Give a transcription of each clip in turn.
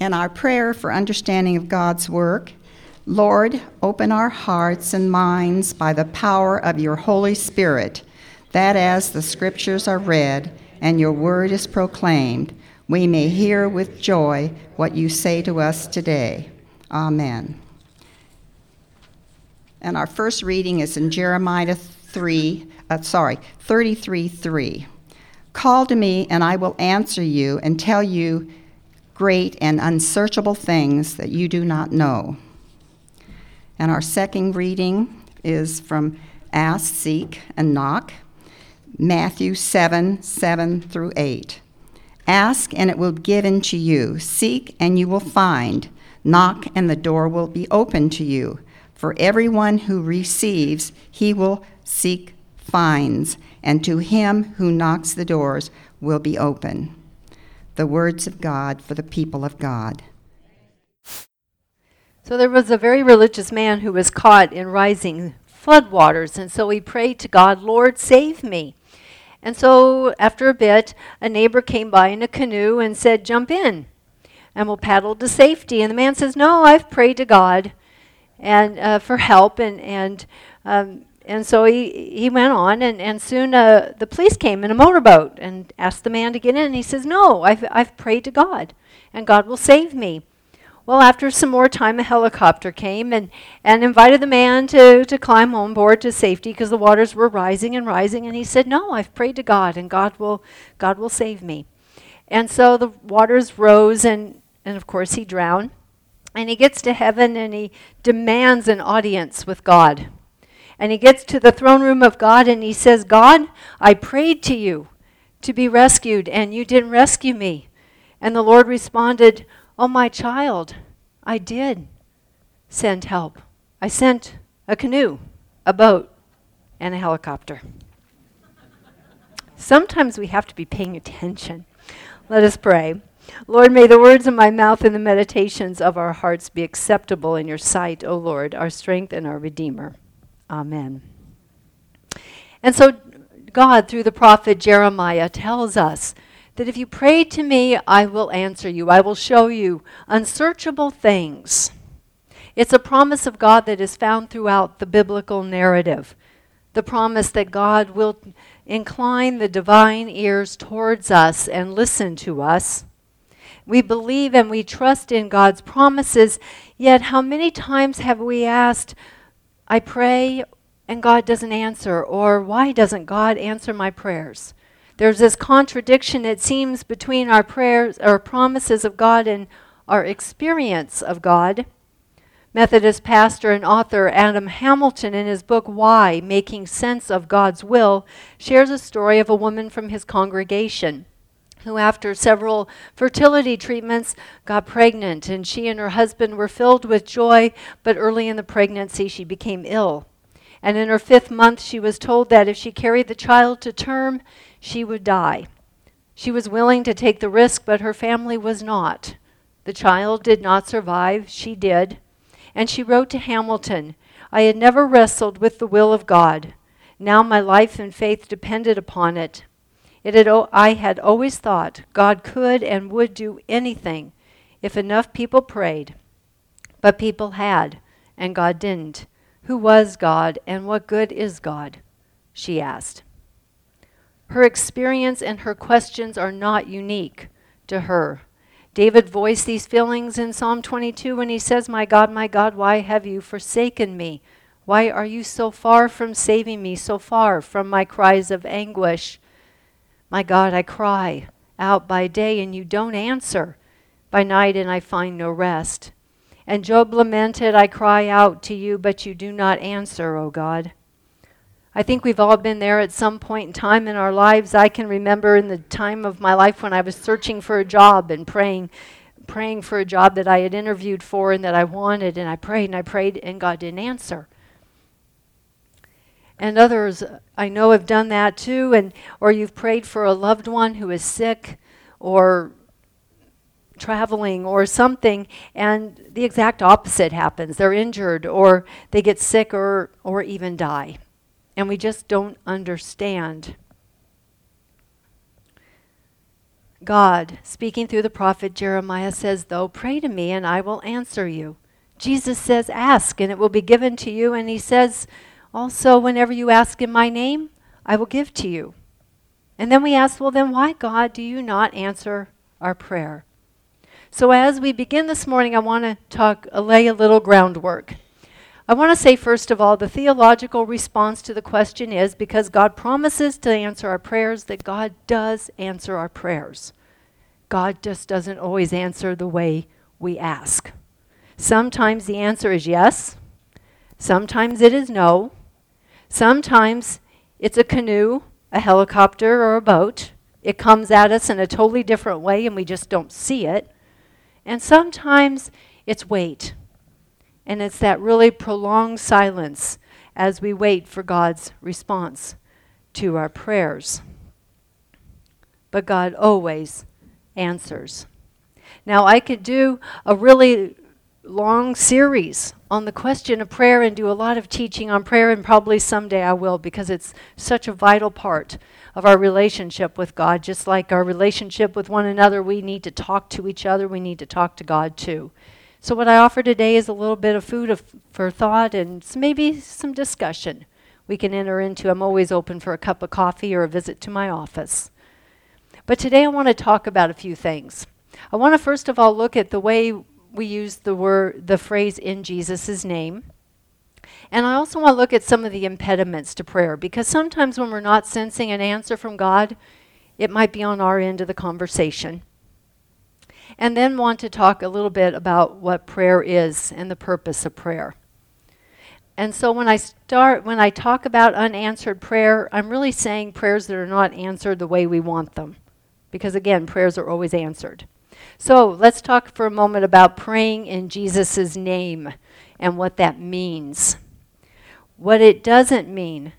In our prayer for understanding of God's work, Lord, open our hearts and minds by the power of your Holy Spirit, that as the Scriptures are read and your word is proclaimed, we may hear with joy what you say to us today. Amen. And our first reading is in Jeremiah 33:3. Call to me, and I will answer you and tell you great and unsearchable things that you do not know. And our second reading is from Ask, Seek, and Knock, Matthew 7:7-8. Ask, and it will be given to you. Seek, and you will find. Knock, and the door will be opened to you. For everyone who receives, he will seek, finds, and to him who knocks the doors will be open. The words of God for the people of God. So there was a very religious man who was caught in rising floodwaters, and so he prayed to God, Lord, save me. And so after a bit, a neighbor came by in a canoe and said, jump in, and we'll paddle to safety. And the man says, no, I've prayed to God and for help, and so he went on, and soon the police came in a motorboat and asked the man to get in. And he says, no, I've prayed to God, and God will save me. Well, after some more time, a helicopter came and invited the man to climb on board to safety because the waters were rising and rising. And he said, no, I've prayed to God, and God will save me. And so the waters rose, and of course he drowned. And he gets to heaven, and he demands an audience with God. And he gets to the throne room of God, and he says, God, I prayed to you to be rescued, and you didn't rescue me. And the Lord responded, oh, my child, I did send help. I sent a canoe, a boat, and a helicopter. Sometimes we have to be paying attention. Let us pray. Lord, may the words of my mouth and the meditations of our hearts be acceptable in your sight, O Lord, our strength and our Redeemer. Amen. And so God, through the prophet Jeremiah, tells us that if you pray to me, I will answer you. I will show you unsearchable things. It's a promise of God that is found throughout the biblical narrative. The promise that God will incline the divine ears towards us and listen to us. We believe and we trust in God's promises, yet how many times have we asked, I pray and God doesn't answer, or why doesn't God answer my prayers? There's this contradiction, it seems, between our prayers, our promises of God, and our experience of God. Methodist pastor and author Adam Hamilton, in his book Why? Making Sense of God's Will, shares a story of a woman from his congregation who, after several fertility treatments, got pregnant, and she and her husband were filled with joy, but early in the pregnancy she became ill. And in her 5th month, she was told that if she carried the child to term, she would die. She was willing to take the risk, but her family was not. The child did not survive. She did. And she wrote to Hamilton, I had never wrestled with the will of God. Now my life and faith depended upon it. I had always thought God could and would do anything if enough people prayed. But people had, and God didn't. Who was God, and what good is God? She asked. Her experience and her questions are not unique to her. David voiced these feelings in Psalm 22 when he says, my God, why have you forsaken me? Why are you so far from saving me, so far from my cries of anguish? My God, I cry out by day and you don't answer, by night and I find no rest. And Job lamented, I cry out to you, but you do not answer, O God. I think we've all been there at some point in time in our lives. I can remember in the time of my life when I was searching for a job and praying for a job that I had interviewed for and that I wanted, and I prayed and God didn't answer. And others I know have done that too, or you've prayed for a loved one who is sick or traveling or something, and the exact opposite happens. They're injured or they get sick or even die. And we just don't understand. God, speaking through the prophet Jeremiah, says, though, pray to me and I will answer you. Jesus says, ask and it will be given to you. And he says, also, whenever you ask in my name, I will give to you. And then we ask, well, then why, God, do you not answer our prayer? So as we begin this morning, I want to lay a little groundwork. I want to say, first of all, the theological response to the question is, because God promises to answer our prayers, that God does answer our prayers. God just doesn't always answer the way we ask. Sometimes the answer is yes. Sometimes it is no. Sometimes it's a canoe, a helicopter, or a boat. It comes at us in a totally different way and we just don't see it. And sometimes it's wait. And it's that really prolonged silence as we wait for God's response to our prayers. But God always answers. Now, I could do a really long series on the question of prayer and do a lot of teaching on prayer, and probably someday I will, because it's such a vital part of our relationship with God. Just like our relationship with one another, we need to talk to each other, we need to talk to God too. So what I offer today is a little bit of food for thought and maybe some discussion we can enter into. I'm always open for a cup of coffee or a visit to my office. But today I want to talk about a few things. I want to first of all look at the way we use the phrase in Jesus' name. And I also want to look at some of the impediments to prayer, because sometimes when we're not sensing an answer from God, it might be on our end of the conversation. And then want to talk a little bit about what prayer is and the purpose of prayer. And so when I talk about unanswered prayer, I'm really saying prayers that are not answered the way we want them. Because again, prayers are always answered. So let's talk for a moment about praying in Jesus' name and what that means. What it doesn't mean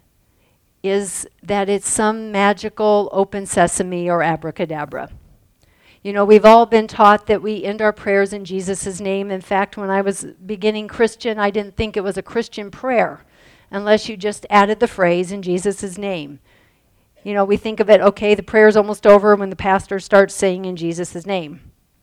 is that it's some magical open sesame or abracadabra. You know, we've all been taught that we end our prayers in Jesus' name. In fact, when I was beginning Christian, I didn't think it was a Christian prayer unless you just added the phrase in Jesus' name. You know, we think of it, okay, the prayer's almost over when the pastor starts saying in Jesus' name.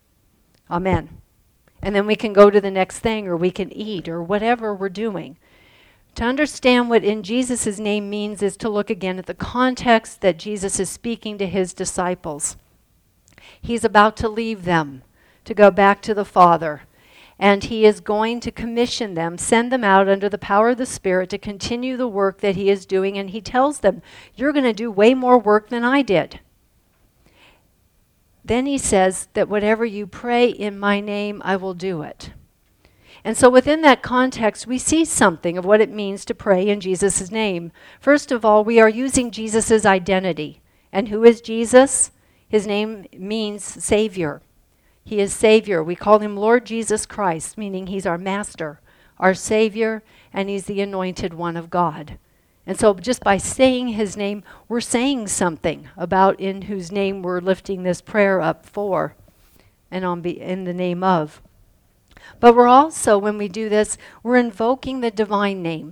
Amen. And then we can go to the next thing, or we can eat, or whatever we're doing. To understand what in Jesus' name means is to look again at the context that Jesus is speaking to his disciples. He's about to leave them to go back to the Father. And he is going to commission them, send them out under the power of the Spirit to continue the work that he is doing. And he tells them, you're going to do way more work than I did. Then he says that whatever you pray in my name, I will do it. And so within that context, we see something of what it means to pray in Jesus' name. First of all, we are using Jesus' identity. And who is Jesus? His name means Savior. He is Savior. We call him Lord Jesus Christ, meaning he's our Master, our Savior, and he's the anointed one of God. And so just by saying his name, we're saying something about in whose name we're lifting this prayer up for and in the name of. But we're also, when we do this, we're invoking the divine name.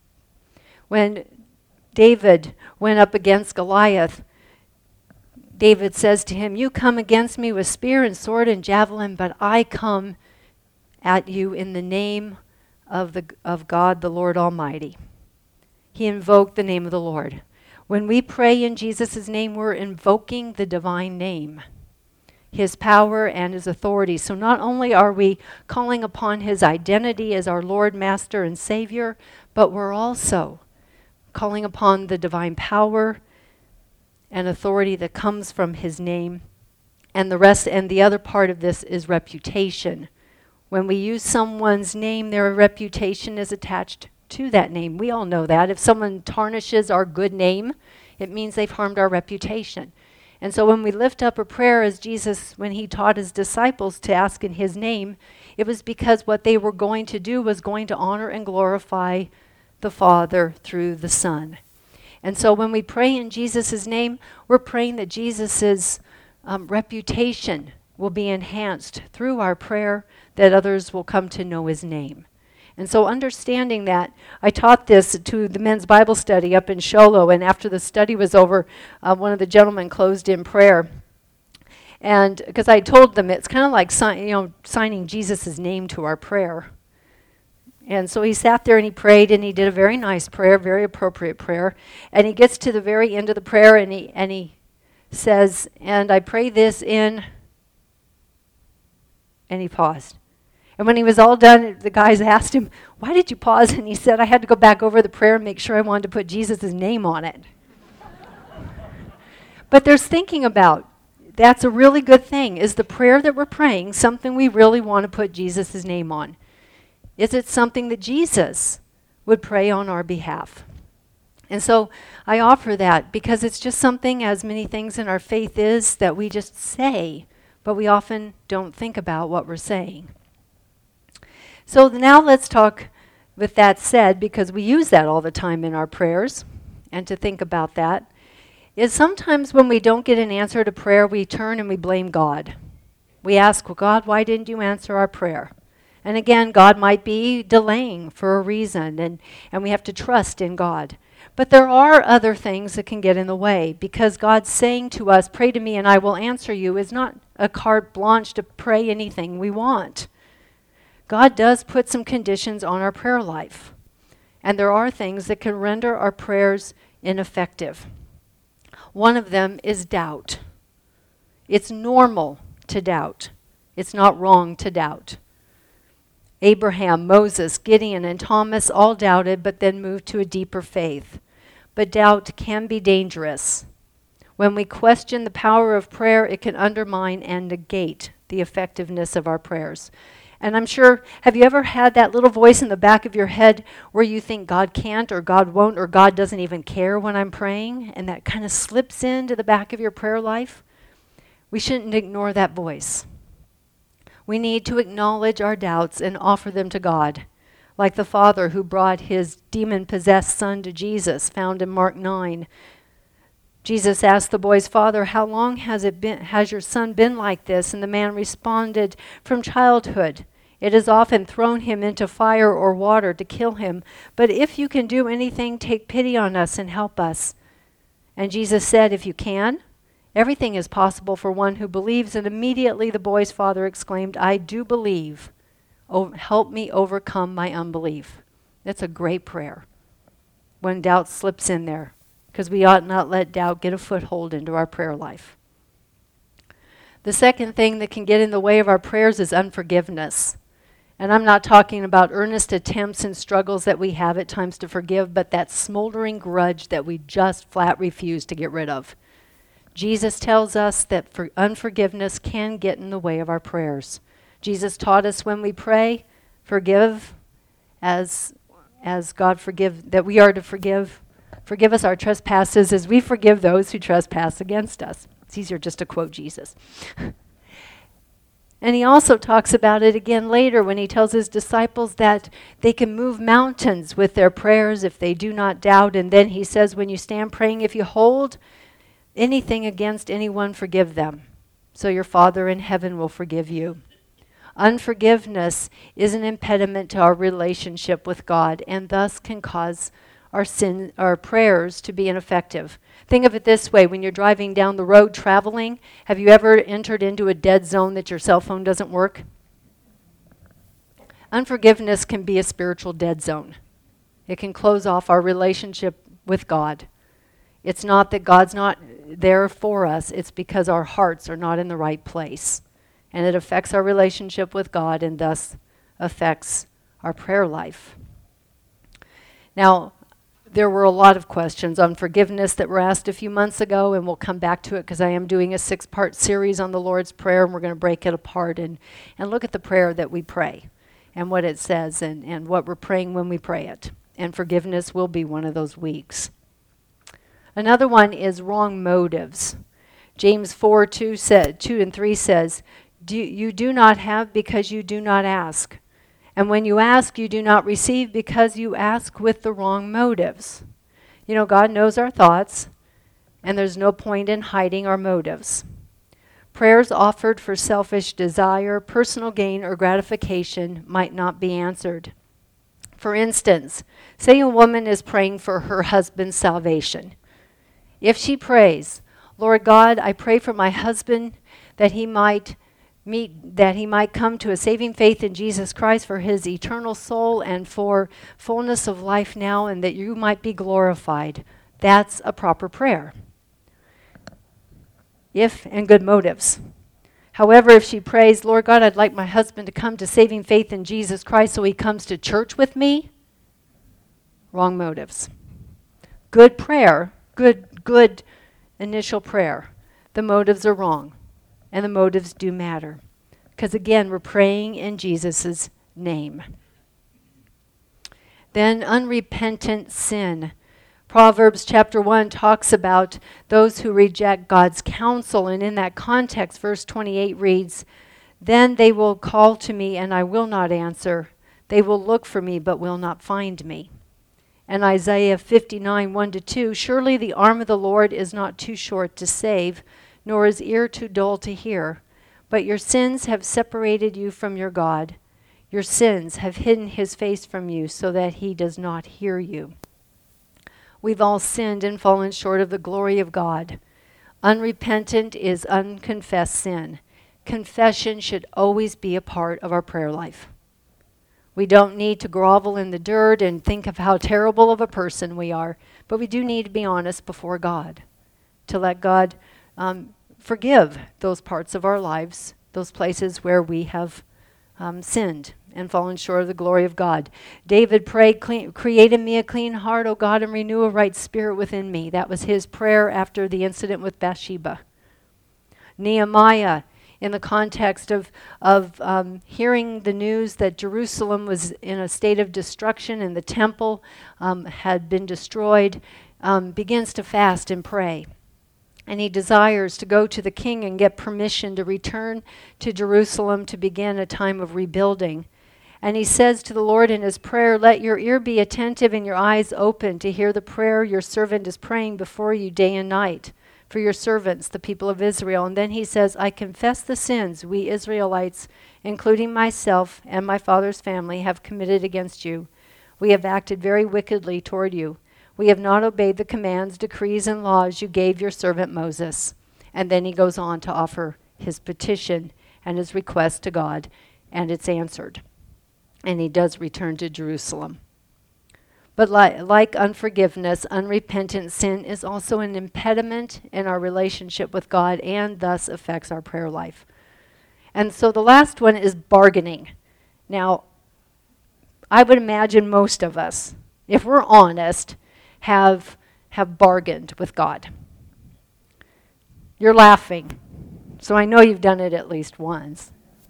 When David went up against Goliath, David says to him, you come against me with spear and sword and javelin, but I come at you in the name of God, the Lord Almighty. He invoked the name of the Lord. When we pray in Jesus' name, we're invoking the divine name, his power and his authority. So not only are we calling upon his identity as our Lord, Master, and Savior, but we're also calling upon the divine power and authority that comes from his name. And the other part of this is reputation. When we use someone's name, their reputation is attached to that name. We all know that. If someone tarnishes our good name, it means they've harmed our reputation. And so when we lift up a prayer as Jesus, when he taught his disciples to ask in his name, it was because what they were going to do was going to honor and glorify the Father through the Son. And so when we pray in Jesus' name, we're praying that Jesus' reputation will be enhanced through our prayer, that others will come to know his name. And so understanding that, I taught this to the men's Bible study up in Sholo, and after the study was over, one of the gentlemen closed in prayer. And because I told them it's kind of like signing Jesus' name to our prayer. And so he sat there and he prayed, and he did a very nice prayer, very appropriate prayer. And he gets to the very end of the prayer, and he says, "And I pray this in," and he paused. And when he was all done, the guys asked him, "Why did you pause?" And he said, "I had to go back over the prayer and make sure I wanted to put Jesus' name on it." But there's thinking about, that's a really good thing. Is the prayer that we're praying something we really want to put Jesus' name on? Is it something that Jesus would pray on our behalf? And so I offer that because it's just something, as many things in our faith is, that we just say, but we often don't think about what we're saying. So now let's talk, with that said, because we use that all the time in our prayers, and to think about that, is sometimes when we don't get an answer to prayer, we turn and we blame God. We ask, "Well, God, why didn't you answer our prayer?" And again, God might be delaying for a reason, and we have to trust in God. But there are other things that can get in the way, because God's saying to us, "Pray to me and I will answer you," is not a carte blanche to pray anything we want. God does put some conditions on our prayer life, and there are things that can render our prayers ineffective. One of them is doubt. It's normal to doubt. It's not wrong to doubt. Abraham, Moses, Gideon, and Thomas all doubted, but then moved to a deeper faith. But doubt can be dangerous. When we question the power of prayer, it can undermine and negate the effectiveness of our prayers. And I'm sure, have you ever had that little voice in the back of your head where you think God can't, or God won't, or God doesn't even care when I'm praying? And that kind of slips into the back of your prayer life? We shouldn't ignore that voice. We need to acknowledge our doubts and offer them to God, like the father who brought his demon-possessed son to Jesus, found in Mark 9. Jesus asked the boy's father, "How long has your son been like this?" And the man responded, "From childhood. It has often thrown him into fire or water to kill him. But if you can do anything, take pity on us and help us." And Jesus said, "If you can, everything is possible for one who believes." And immediately the boy's father exclaimed, "I do believe. Oh, help me overcome my unbelief." That's a great prayer when doubt slips in there, because we ought not let doubt get a foothold into our prayer life. The second thing that can get in the way of our prayers is unforgiveness. And I'm not talking about earnest attempts and struggles that we have at times to forgive, but that smoldering grudge that we just flat refuse to get rid of. Jesus tells us that unforgiveness can get in the way of our prayers. Jesus taught us when we pray, forgive as God forgive, that we are to forgive. Forgive us our trespasses as we forgive those who trespass against us. It's easier just to quote Jesus. And he also talks about it again later when he tells his disciples that they can move mountains with their prayers if they do not doubt. And then he says, when you stand praying, if you hold anything against anyone, forgive them, so your Father in heaven will forgive you. Unforgiveness is an impediment to our relationship with God, and thus can cause our prayers to be ineffective. Think of it this way: when you're driving down the road traveling, have you ever entered into a dead zone that your cell phone doesn't work? Unforgiveness can be a spiritual dead zone. It can close off our relationship with God. It's not that God's not there for us, it's because our hearts are not in the right place. And it affects our relationship with God and thus affects our prayer life. Now, there were a lot of questions on forgiveness that were asked a few months ago, and we'll come back to it because I am doing a 6-part series on the Lord's Prayer, and we're going to break it apart and look at the prayer that we pray and what it says and what we're praying when we pray it. And forgiveness will be one of those weeks. Another one is wrong motives. James 4:2 and 3 says, you do not have because you do not ask. And when you ask, you do not receive because you ask with the wrong motives. You know, God knows our thoughts, and there's no point in hiding our motives. Prayers offered for selfish desire, personal gain, or gratification might not be answered. For instance, say a woman is praying for her husband's salvation. If she prays, "Lord God, I pray for my husband that he might come to a saving faith in Jesus Christ for his eternal soul and for fullness of life now, and that you might be glorified. That's a proper prayer. And good motives. However, if she prays, Lord God, I'd like my husband to come to saving faith in Jesus Christ so he comes to church with me, wrong motives. Good prayer, good initial prayer. The motives are wrong, and the motives do matter. Because again, we're praying in Jesus' name. Then unrepentant sin. Proverbs chapter 1 talks about those who reject God's counsel, and in that context, verse 28 reads, "Then they will call to me, and I will not answer. They will look for me, but will not find me." And Isaiah 59, 1-2, "Surely the arm of the Lord is not too short to save, nor his ear too dull to hear. But your sins have separated you from your God. Your sins have hidden his face from you so that he does not hear you." We've all sinned and fallen short of the glory of God. Unrepentant is unconfessed sin. Confession should always be a part of our prayer life. We don't need to grovel in the dirt and think of how terrible of a person we are, but we do need to be honest before God, to let God forgive those parts of our lives, those places where we have sinned and fallen short of the glory of God. David prayed, "Create in me a clean heart, O God, and renew a right spirit within me." That was his prayer after the incident with Bathsheba. Nehemiah, in the context of hearing the news that Jerusalem was in a state of destruction and the temple had been destroyed, begins to fast and pray. And he desires to go to the king and get permission to return to Jerusalem to begin a time of rebuilding. And he says to the Lord in his prayer, "Let your ear be attentive and your eyes open to hear the prayer your servant is praying before you day and night for your servants, the people of Israel." And then he says, "I confess the sins we Israelites, including myself and my father's family, have committed against you. We have acted very wickedly toward you. We have not obeyed the commands, decrees, and laws you gave your servant Moses." And then he goes on to offer his petition and his request to God, and it's answered. And he does return to Jerusalem. But like unforgiveness, unrepentant sin is also an impediment in our relationship with God and thus affects our prayer life. And so the last one is bargaining. Now, I would imagine most of us, if we're honest, have bargained with God. You're laughing, so I know you've done it at least once.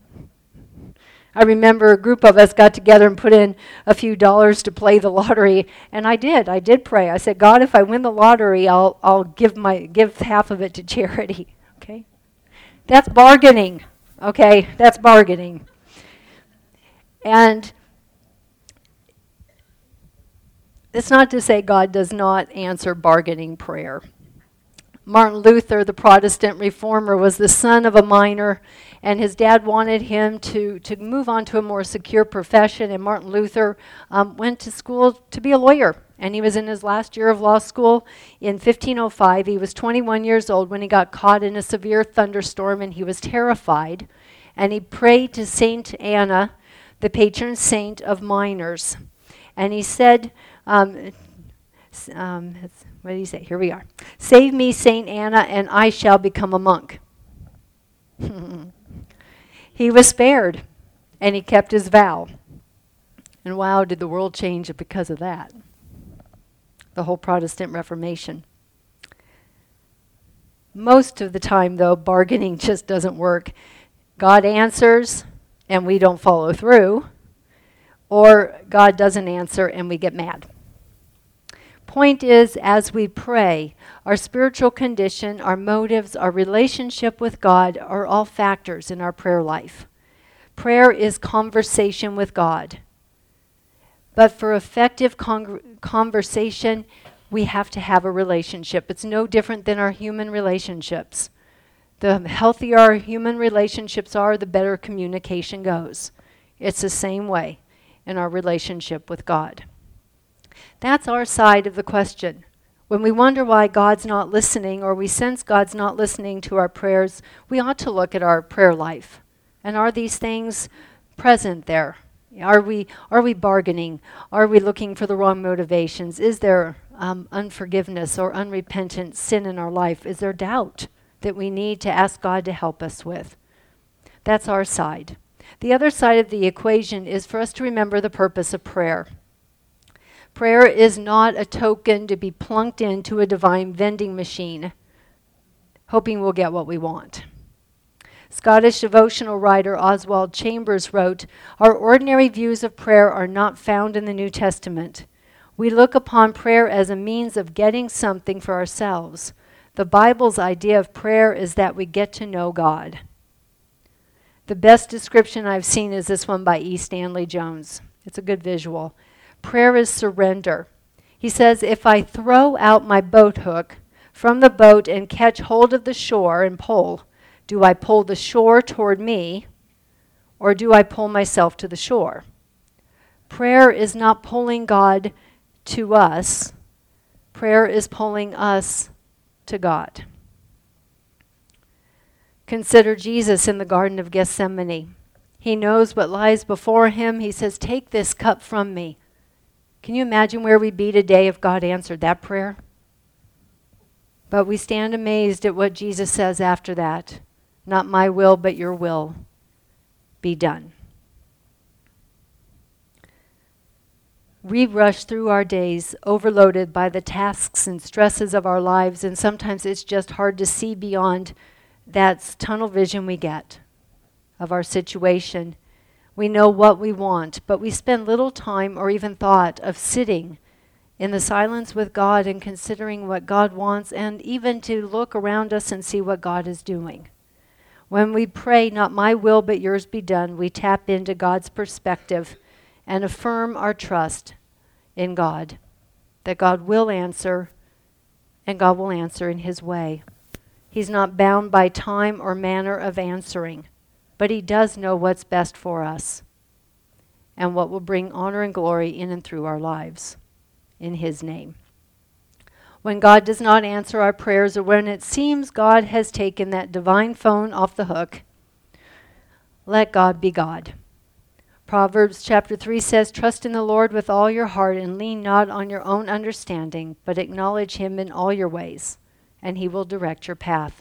I remember a group of us got together and put in a few dollars to play the lottery, and I did pray. I said, "God, if I win the lottery, I'll give half of it to charity." Okay? That's bargaining. Okay? That's bargaining. And it's not to say God does not answer bargaining prayer. Martin Luther, the Protestant reformer, was the son of a miner, and his dad wanted him to move on to a more secure profession, and Martin Luther went to school to be a lawyer, and he was in his last year of law school in 1505. He was 21 years old when he got caught in a severe thunderstorm, and he was terrified, and he prayed to Saint Anna, the patron saint of miners, and he said, what did he say? Here we are. "Save me, Saint Anna, and I shall become a monk." He was spared, and he kept his vow. And wow, did the world change because of that. The whole Protestant Reformation. Most of the time, though, bargaining just doesn't work. God answers, and we don't follow through, or God doesn't answer, and we get mad. Point is, as we pray, our spiritual condition, our motives, our relationship with God are all factors in our prayer life. Prayer is conversation with God. But for effective conversation, we have to have a relationship. It's no different than our human relationships. The healthier our human relationships are, the better communication goes. It's the same way in our relationship with God. That's our side of the question. When we wonder why God's not listening, or we sense God's not listening to our prayers, we ought to look at our prayer life. And are these things present there? Are we bargaining? Are we looking for the wrong motivations? Is there unforgiveness or unrepentant sin in our life? Is there doubt that we need to ask God to help us with? That's our side. The other side of the equation is for us to remember the purpose of prayer. Prayer is not a token to be plunked into a divine vending machine, hoping we'll get what we want. Scottish devotional writer Oswald Chambers wrote, "Our ordinary views of prayer are not found in the New Testament. We look upon prayer as a means of getting something for ourselves. The Bible's idea of prayer is that we get to know God." The best description I've seen is this one by E. Stanley Jones. It's a good visual. Prayer is surrender. He says, if I throw out my boat hook from the boat and catch hold of the shore and pull, do I pull the shore toward me, or do I pull myself to the shore? Prayer is not pulling God to us. Prayer is pulling us to God. Consider Jesus in the Garden of Gethsemane. He knows what lies before him. He says, take this cup from me. Can you imagine where we'd be today if God answered that prayer? But we stand amazed at what Jesus says after that. Not my will, but your will be done. We rush through our days overloaded by the tasks and stresses of our lives, and sometimes it's just hard to see beyond that tunnel vision we get of our situation. We know what we want, but we spend little time or even thought of sitting in the silence with God and considering what God wants, and even to look around us and see what God is doing. When we pray, not my will but yours be done, we tap into God's perspective and affirm our trust in God, that God will answer, and God will answer in his way. He's not bound by time or manner of answering, but he does know what's best for us and what will bring honor and glory in and through our lives in his name. When God does not answer our prayers, or when it seems God has taken that divine phone off the hook, let God be God. Proverbs chapter 3 says, trust in the Lord with all your heart and lean not on your own understanding, but acknowledge him in all your ways, and he will direct your path.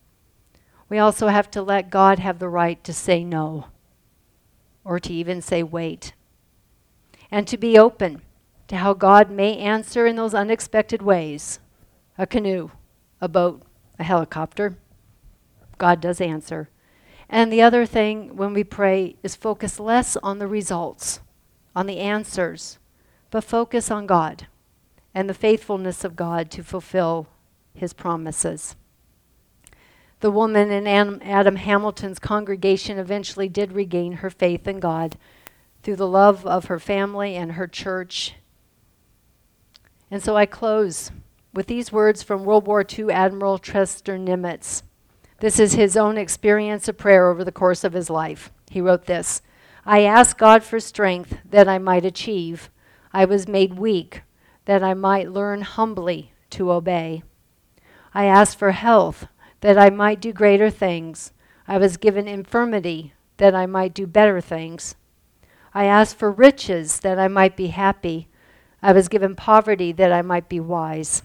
We also have to let God have the right to say no, or to even say wait, and to be open to how God may answer in those unexpected ways. A canoe, a boat, a helicopter. God does answer. And the other thing when we pray is focus less on the results, on the answers, but focus on God and the faithfulness of God to fulfill his promises. The woman in Adam Hamilton's congregation eventually did regain her faith in God through the love of her family and her church. And so I close with these words from World War II Admiral Chester Nimitz. This is his own experience of prayer over the course of his life. He wrote this, I asked God for strength that I might achieve. I was made weak that I might learn humbly to obey. I asked for health that I might do greater things. I was given infirmity that I might do better things. I asked for riches that I might be happy. I was given poverty that I might be wise.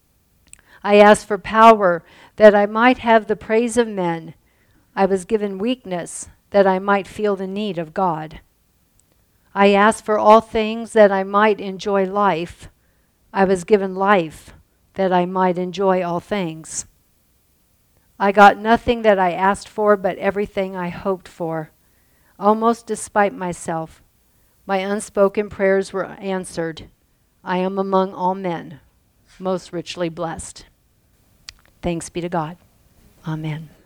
I asked for power that I might have the praise of men. I was given weakness that I might feel the need of God. I asked for all things that I might enjoy life. I was given life that I might enjoy all things. I got nothing that I asked for, but everything I hoped for. Almost despite myself, my unspoken prayers were answered. I am among all men most richly blessed. Thanks be to God. Amen.